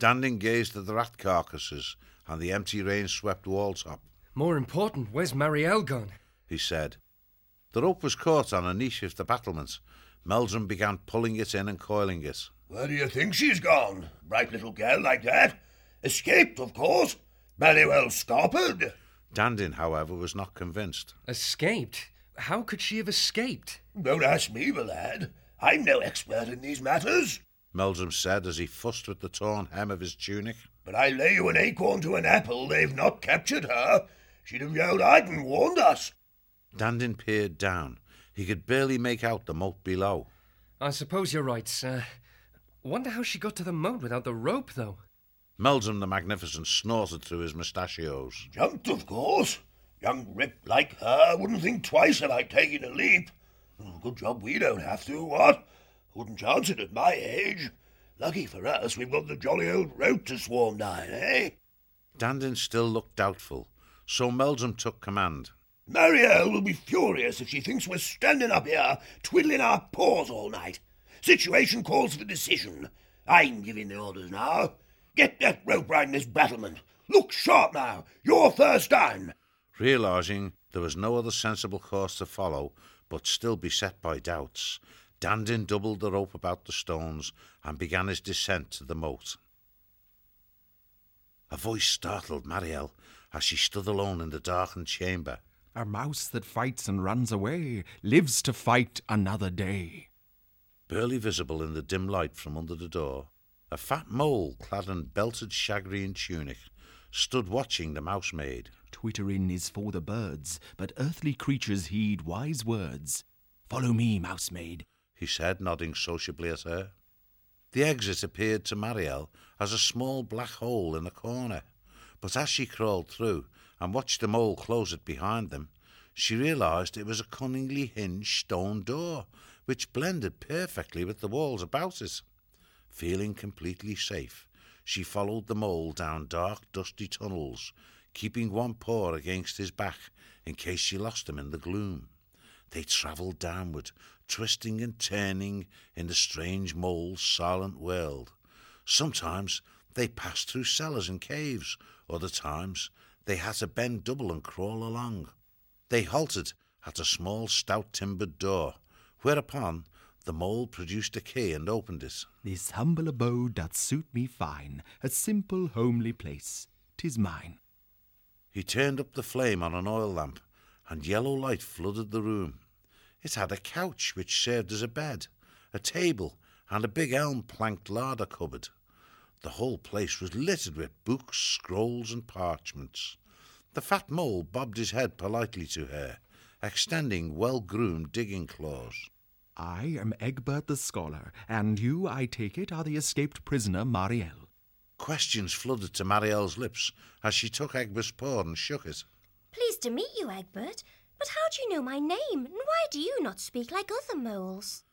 Dandin gazed at the rat carcasses and the empty rain-swept wall top. More important, where's Marielle gone? He said. The rope was caught on a niche of the battlement. Meldrum began pulling it in and coiling it. Where do you think she's gone? Bright little girl like that. Escaped, of course. Very well scuppered. Dandin, however, was not convinced. Escaped? How could she have escaped? Don't ask me, my lad. I'm no expert in these matters. Meldrum said as he fussed with the torn hem of his tunic. But I lay you an acorn to an apple they've not captured her. She'd have yelled out and warned us. Dandin peered down. He could barely make out the moat below. I suppose you're right, sir. Wonder how she got to the moat without the rope, though. Meldrum the Magnificent snorted through his mustachios. Jumped, of course. Young rip like her wouldn't think twice about taking a leap. Good job we don't have to, what? Wouldn't chance it at my age. Lucky for us we've got the jolly old rope to swarm down, eh? Dandin still looked doubtful, so Meldrum took command. Marielle will be furious if she thinks we're standing up here twiddling our paws all night. Situation calls for decision. I'm giving the orders now. Get that rope round this battlement. Look sharp now. You're first down. Realising there was no other sensible course to follow, but still beset by doubts, Dandin doubled the rope about the stones and began his descent to the moat. A voice startled Marielle as she stood alone in the darkened chamber. A mouse that fights and runs away lives to fight another day. Barely visible in the dim light from under the door, a fat mole clad in belted shagreen tunic stood watching the mousemaid. Twittering is for the birds, but earthly creatures heed wise words. Follow me, mousemaid, he said, nodding sociably at her. The exit appeared to Marielle as a small black hole in a corner, but as she crawled through and watched the mole close it behind them, she realised it was a cunningly hinged stone door, which blended perfectly with the walls about it. Feeling completely safe, she followed the mole down dark, dusty tunnels, keeping one paw against his back in case she lost him in the gloom. They travelled downward, twisting and turning in the strange mole's silent world. Sometimes they passed through cellars and caves, other times they had to bend double and crawl along. They halted at a small, stout timbered door, whereupon the mole produced a key and opened it. This humble abode doth suit me fine, a simple, homely place. 'Tis mine. He turned up the flame on an oil lamp, and yellow light flooded the room. It had a couch which served as a bed, a table, and a big elm-planked larder cupboard. The whole place was littered with books, scrolls, and parchments. The fat mole bobbed his head politely to her, extending well-groomed digging claws. I am Egbert the Scholar, and you, I take it, are the escaped prisoner Marielle. Questions flooded to Marielle's lips as she took Egbert's paw and shook it. Pleased to meet you, Egbert. But how do you know my name, and why do you not speak like other moles?